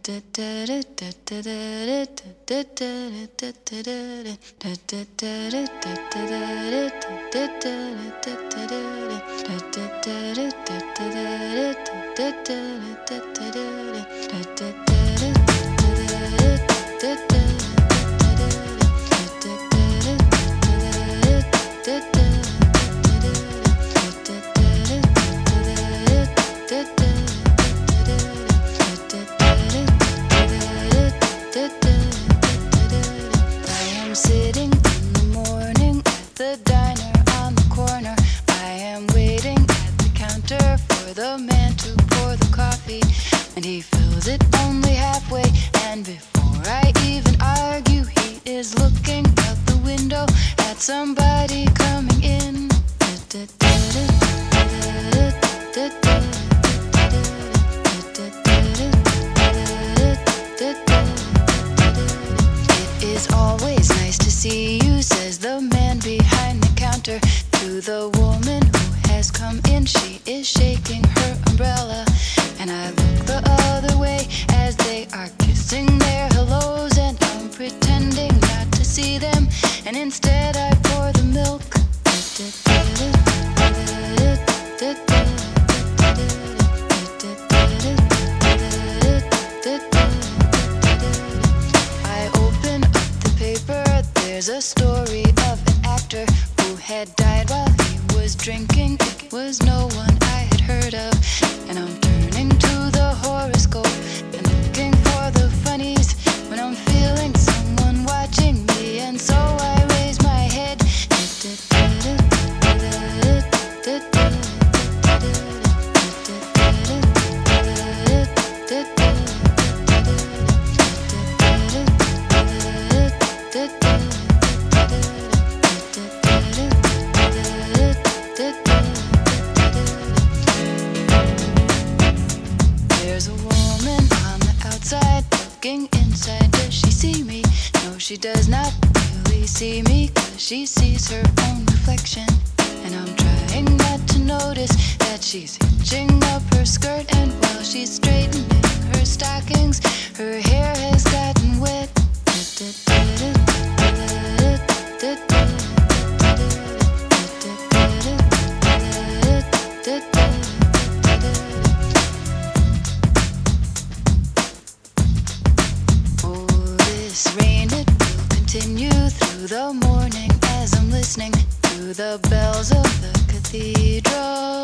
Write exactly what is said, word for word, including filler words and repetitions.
Sitting in the morning at the diner on the corner. I am waiting at the counter for the man to pour the coffee, and he fills it only halfway. And before I even argue, he is looking out the window at somebody coming in. It is always nice to see you, says the man behind the counter to the woman who has come in. She is shaking her umbrella, and I look the other way as they are kissing their hellos, and I'm pretending not to see them, and instead I pour the milk. I open up the paper. There's a story of an actor who had died while he was drinking. It was no one I had heard of, and I'm turning to the horoscope and looking for the funnies when I'm feeling someone watching me, and so I raise my head. There's a woman on the outside looking inside. Does she see me? No, she does not really see me, 'cause she sees her own reflection. And I'm trying not to notice that she's hitching up her skirt, and while she's straightening her stockings, her hair has gotten wet. Oh, this rain, it will continue through the morning as I'm listening to the bells of the cathedral.